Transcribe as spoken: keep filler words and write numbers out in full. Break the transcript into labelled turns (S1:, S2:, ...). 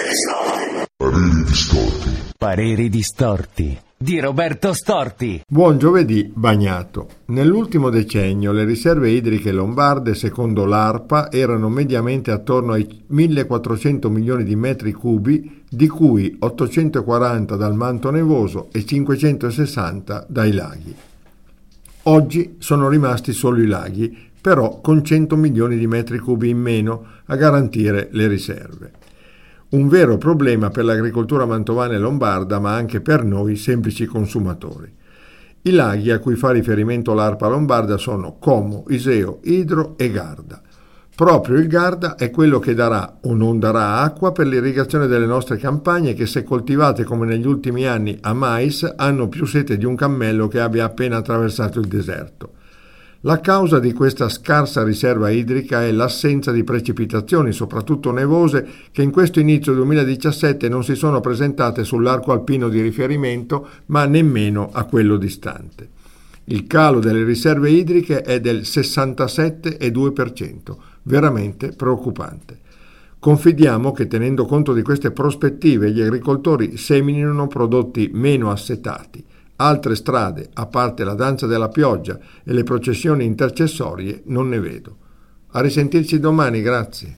S1: Pareri distorti.
S2: Pareri distorti di Roberto Storti.
S3: Buon giovedì bagnato. Nell'ultimo decennio le riserve idriche lombarde, secondo l'ARPA, erano mediamente attorno ai millequattrocento milioni di metri cubi, di cui ottocentoquaranta dal manto nevoso e cinquecentosessanta dai laghi. Oggi sono rimasti solo i laghi, però con cento milioni di metri cubi in meno a garantire le riserve. Un vero problema per l'agricoltura mantovana e lombarda, ma anche per noi semplici consumatori. I laghi a cui fa riferimento l'ARPA lombarda sono Como, Iseo, Idro e Garda. Proprio il Garda è quello che darà o non darà acqua per l'irrigazione delle nostre campagne che, se coltivate come negli ultimi anni a mais, hanno più sete di un cammello che abbia appena attraversato il deserto. La causa di questa scarsa riserva idrica è l'assenza di precipitazioni, soprattutto nevose, che in questo inizio duemiladiciassette non si sono presentate sull'arco alpino di riferimento, ma nemmeno a quello distante. Il calo delle riserve idriche è del sessantasette virgola due per cento, veramente preoccupante. Confidiamo che, tenendo conto di queste prospettive, gli agricoltori seminino prodotti meno assetati. Altre strade, a parte la danza della pioggia e le processioni intercessorie, non ne vedo. A risentirci domani, grazie.